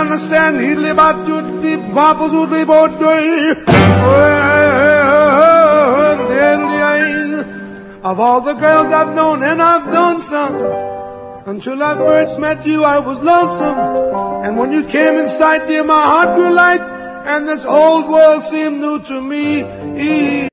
understand. Heedly about you, deep papas who live all day. Of all the girls I've known, and I've done some, until I first met you, I was lonesome. And when you came in sight, dear, my heart grew light, and this old world seemed new to me.